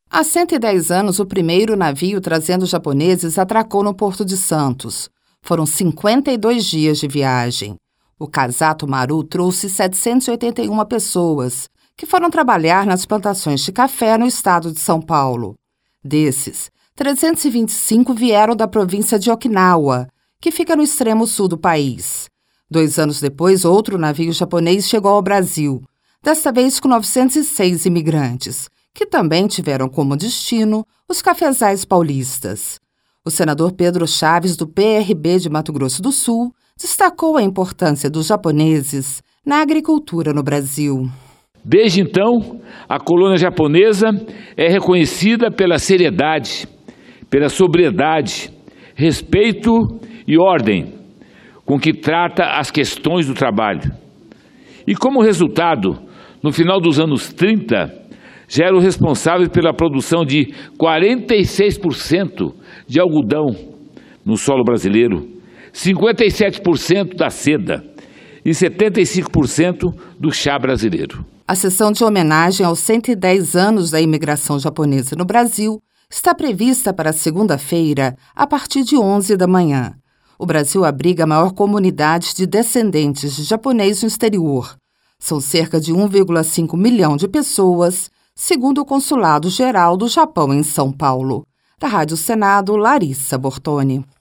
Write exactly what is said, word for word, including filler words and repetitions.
Há cento e dez anos, o primeiro navio trazendo japoneses atracou no Porto de Santos. Foram cinquenta e dois dias de viagem. O Kasato Maru trouxe setecentas e oitenta e uma pessoas, que foram trabalhar nas plantações de café no estado de São Paulo. Desses, trezentos e vinte e cinco vieram da província de Okinawa, que fica no extremo sul do país. Dois anos depois, outro navio japonês chegou ao Brasil, desta vez com novecentos e seis imigrantes, que também tiveram como destino os cafezais paulistas. O senador Pedro Chaves, do P R B de Mato Grosso do Sul, destacou a importância dos japoneses na agricultura no Brasil. Desde então, a colônia japonesa é reconhecida pela seriedade, pela sobriedade, respeito e ordem com que trata as questões do trabalho. E como resultado, no final dos anos trinta, já era o responsável pela produção de quarenta e seis por cento de algodão no solo brasileiro, cinquenta e sete por cento da seda e setenta e cinco por cento do chá brasileiro. A sessão de homenagem aos cento e dez anos da imigração japonesa no Brasil está prevista para segunda-feira, a partir de onze da manhã. O Brasil abriga a maior comunidade de descendentes de japonês no exterior. São cerca de um vírgula cinco milhão de pessoas, segundo o Consulado Geral do Japão em São Paulo. Da Rádio Senado, Larissa Bortoni.